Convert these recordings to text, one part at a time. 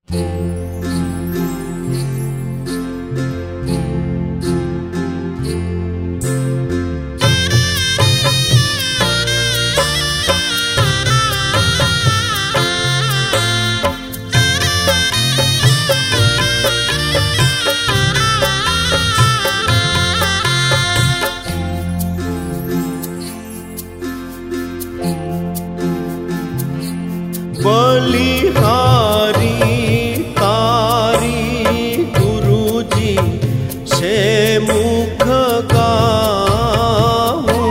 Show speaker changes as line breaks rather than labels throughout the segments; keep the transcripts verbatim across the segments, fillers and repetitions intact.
बलिहारी तारी गुरुजी से मुख गाऊं।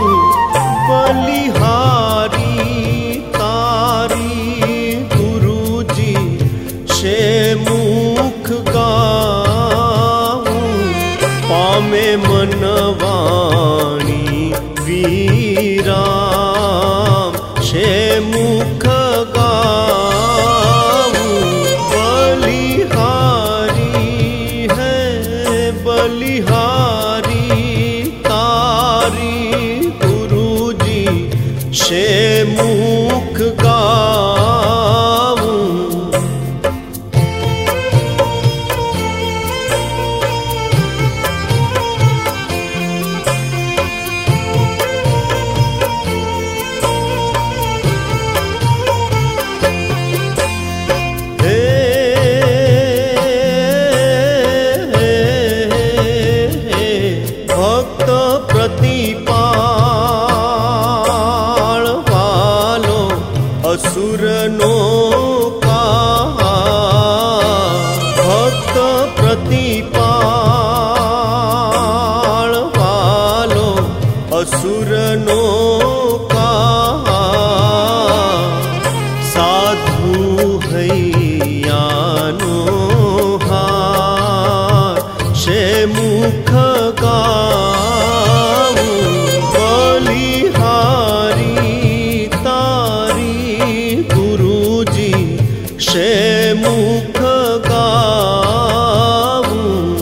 बलिहारी तारी गुरुजी से मुख गाऊं। पामे मनवाणी वीराम से मुख बलिहारी तारी गुरुजी से मुख गाऊं। प्रतिपाल वालो असुरनो कहा। भक्त प्रतिपाल वालो असुरनो कहा। साधु हैयानो हार से मुख गाऊं। बलिहारी तारी गुरुजी से मुख गाऊं।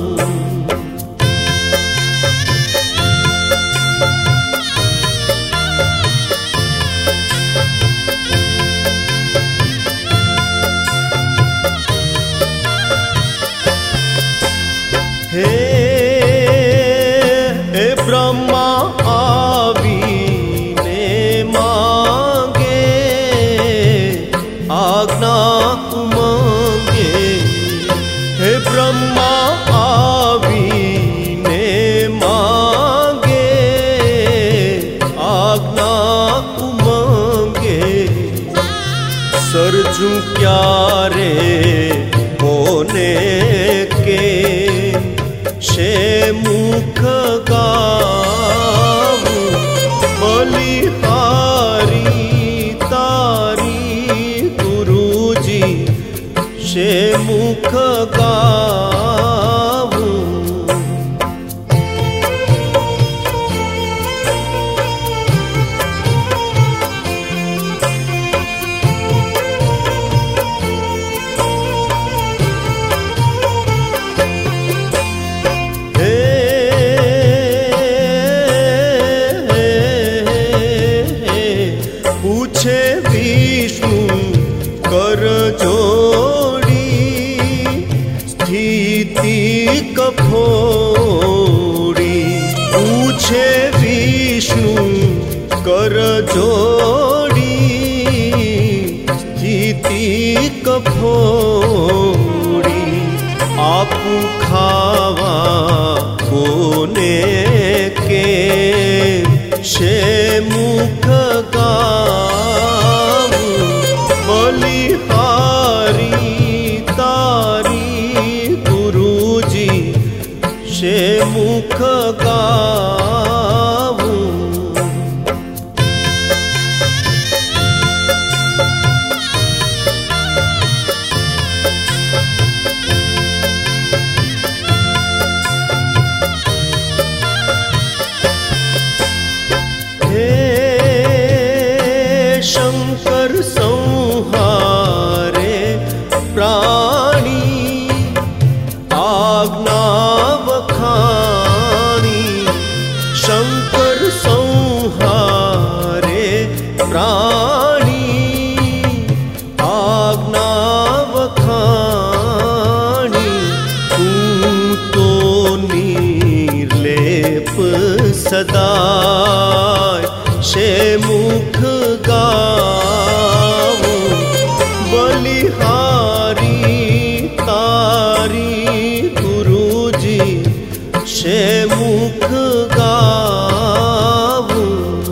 हे हे ब्रह्मा आवीने मांगे आज्ञा उमंगे। हे ब्रह्मा आवीने मांगे आज्ञा उमंगे। सरजू क्या रे होने के से मुख गाऊं। बलिहारी तारी गुरुजी से मुख गाऊं। पूछे विष्णु कर जोड़ी स्थिति कफोड़ी। पूछे विष्णु कर जोड़ी स्थिति कफोड़ी। आप खावा कोने के से मुख गाऊं। बलिहारी तारी गुरुजी से मुख गाऊं। शंकर संहारे प्राणी आज्ञा बखानी। शंकर संहारे प्राणी आज्ञा बखानी। सदाय से मुख गाऊं। बलिहारी तारी गुरुजी से मुख गाऊं।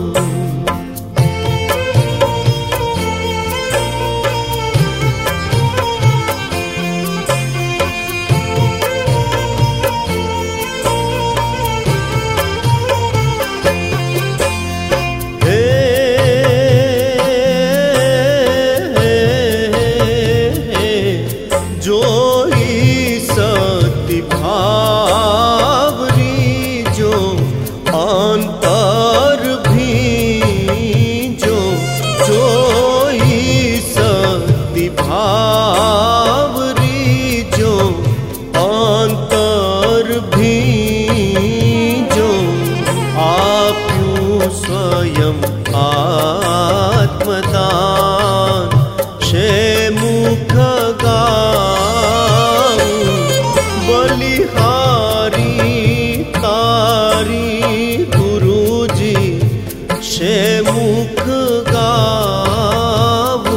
स्वयं आत्मदान से मुख गाऊं। बलिहारी तारी गुरुजी से मुख गाऊं।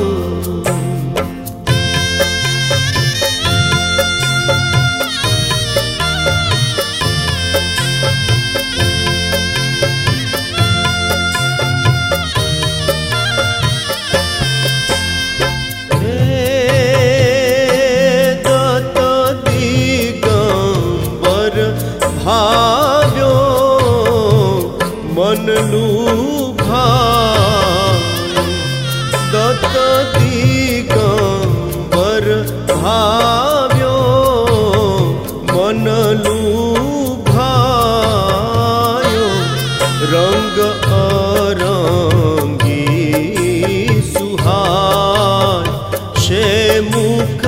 भाव्यो मन लुभायो। दत्त दिगंबर भाव्यो मन लुभायो। रंग अरंगी सुहाय से मुख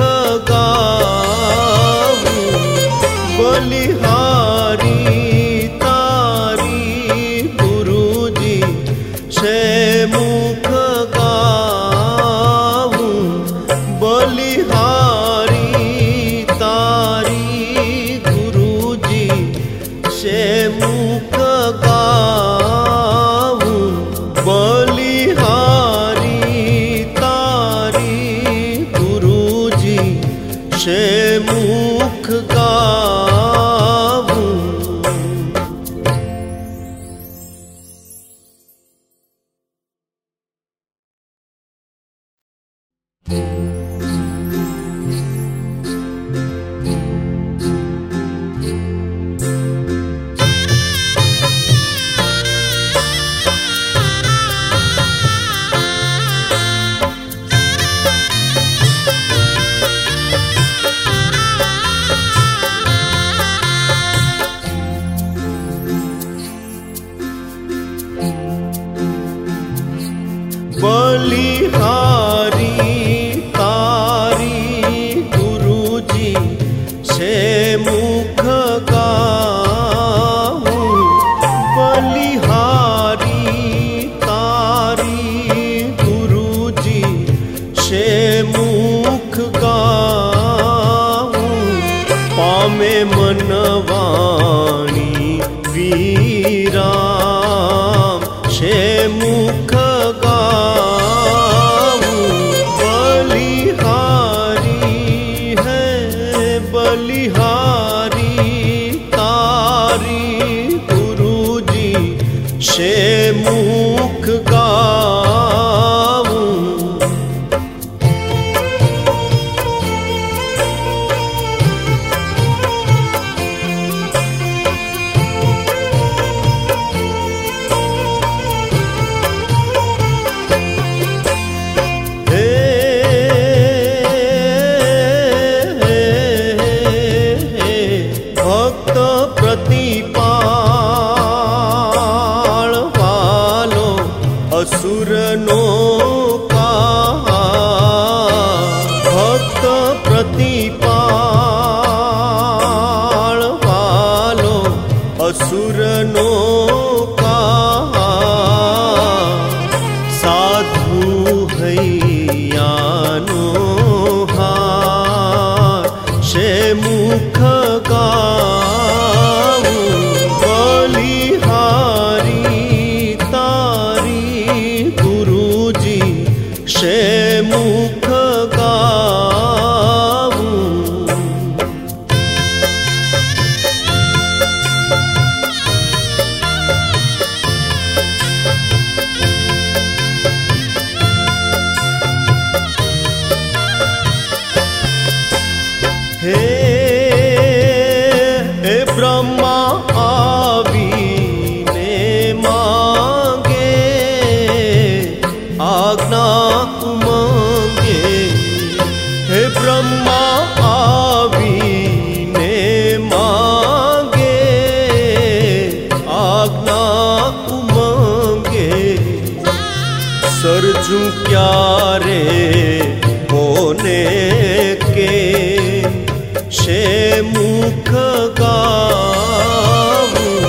गाऊं। बलिहारी से मुख गाऊं। बलिहारी तारी गुरुजी से मुख गाऊं। बलिहारी तारी गुरुजी से मुख गाऊं। बलिहारी तारी गुरुजी से मुख गाऊं। बलिहारी तारी गुरुजी से मुख गाऊं। पामे मनवाणी वीराम से मुख गाऊं। बलिहारी है बलिहारी तारी गुरुजी से मुख गाऊं। प्रतिपाल वालो असुरनो कहा। भक्त प्रतिपाल वालो असुरनो कहा। साधु हैयानो हार से मुख गाऊं। बलिहारी માં આવીને માંગે આજ્ઞા ઉમંગે સરજુ ક્યારે હોને કે शे मुख गावूं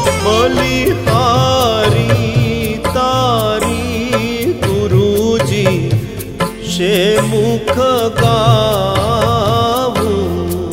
बलिहारी तारी गुरुजी शे मुख गावूं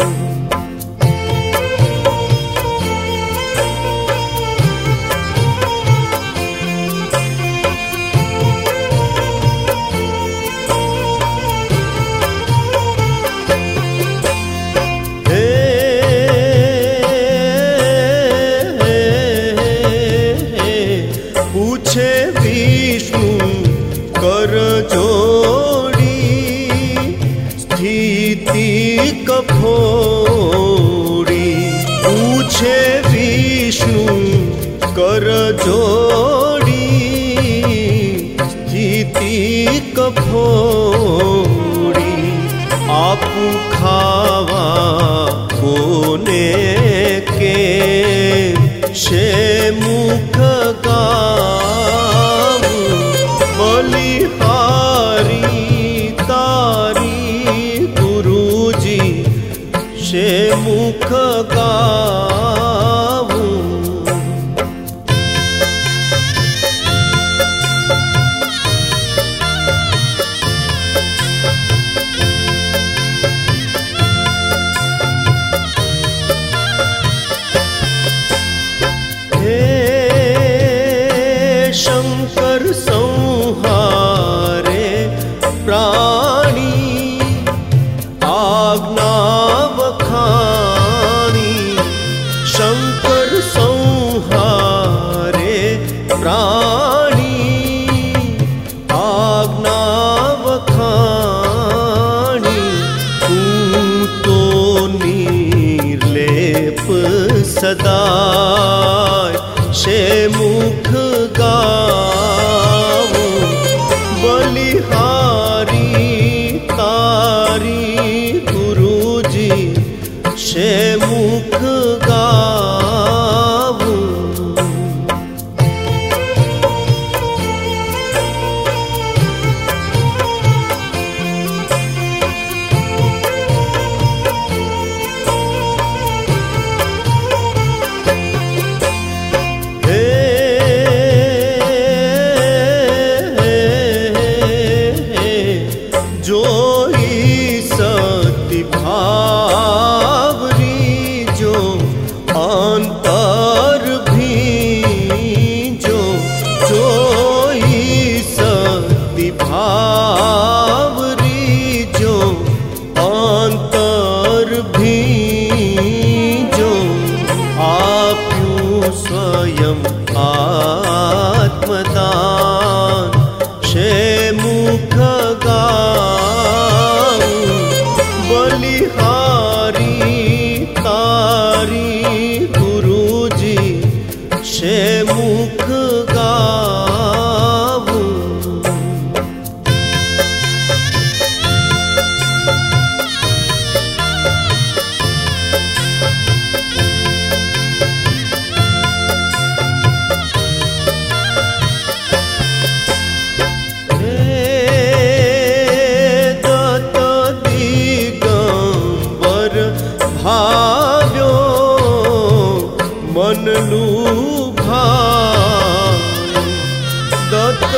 पूछे विष्णु कर जोड़ी स्थिति कफोड़ी पूछे विष्णु कर जोड़ी स्थिति कफोड़ी आपू खावा कोने के शे मुख गावूं बलिहारी तारी गुरुजी शे मुख गावूं शंकर संहारे प्राणी आज्ञा वखाणी शंकर संहारे प्राणी आज्ञा वखाणी तू तो निर्लेप सदाय शे मुख गावूं बलिहारी तारी गुरुजी शे मुख गावूं जोई सती भावरी जो अंतर भी जो जोई सती भावरी जो अंतर भी जो आप्यू स्वयं आत्मदान शे मुख गावूं बलिहारी तारी गुरुजी शे मुख गावूं भाव्यो मन लुभायो दत्त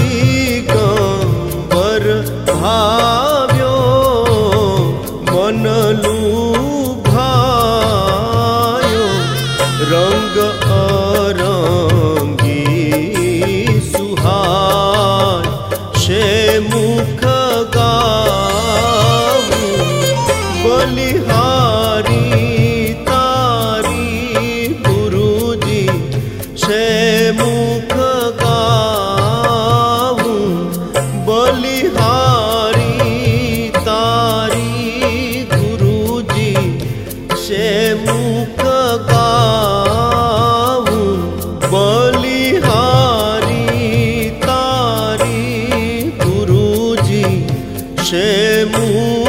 दिगंबर भाव्यो मन लुभायो रंग अरंगी सुहाय शे मुख गावूं बलिहारी तारी गुरुजी शे मुख गावूं बलिहारी तारी गुरुजी शे मुख गावूं बलिहारी तारी गुरुजी शे मुख